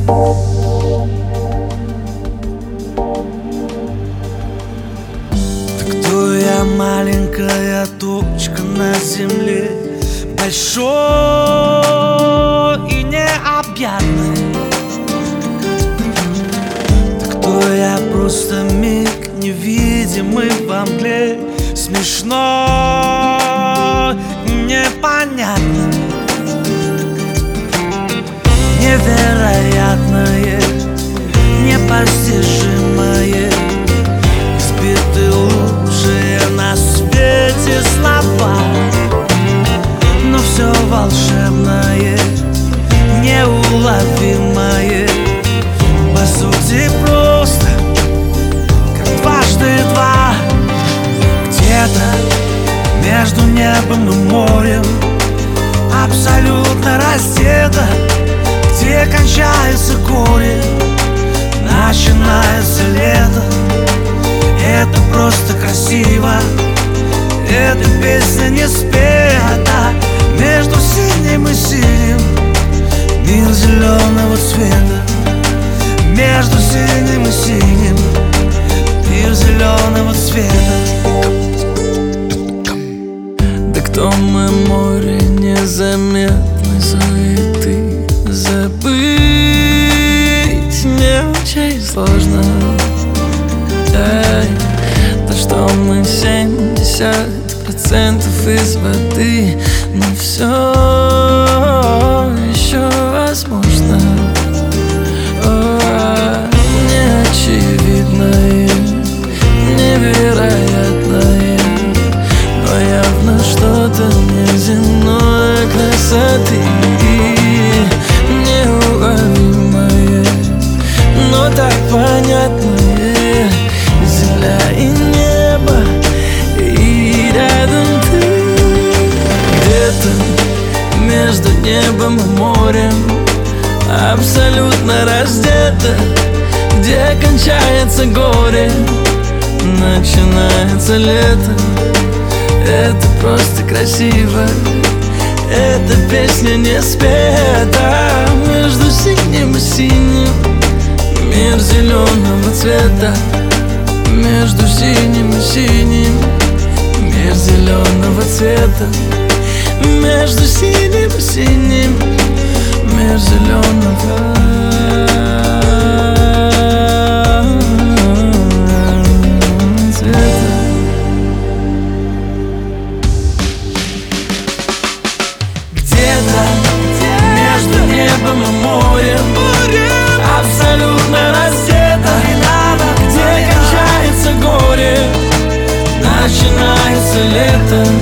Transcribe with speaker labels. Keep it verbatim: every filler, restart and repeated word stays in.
Speaker 1: Кто я, маленькая точка на земле, большой и необъятный? Да кто я, просто миг, невидимый во мгле, смешной и непонятный? Невероятное, непостижимое, избиты лучшие на свете слова, но все волшебное, неуловимое, по сути просто как дважды два. Где-то между небом и морем, абсолютно раздета, где кончается горе, начинается лето. Это просто красиво, эта песня не спета. Между синим и синим мир зеленого цвета. Между синим и синим мир зеленого цвета.
Speaker 2: Да кто мы, море незаметной суеты, забыть не очень сложно. Эй, то, что мы семьдесят процентов из воды, но все еще возможно. О, неочевидное, невероятное, но явно что-то неземной красоты. Неуловимое, но так понятное. Земля и небо, и рядом ты. Где-то между небом и морем, абсолютно раздета, где кончается горе, начинается лето. Это просто красиво, эта песня не спета. Между синим и синим мир зеленого цвета. Между синим и синим мир зеленого цвета. Между синим и синим мир зеленого цвета. Где-то между небом и морем, абсолютно раздета, где кончается горе, начинается лето.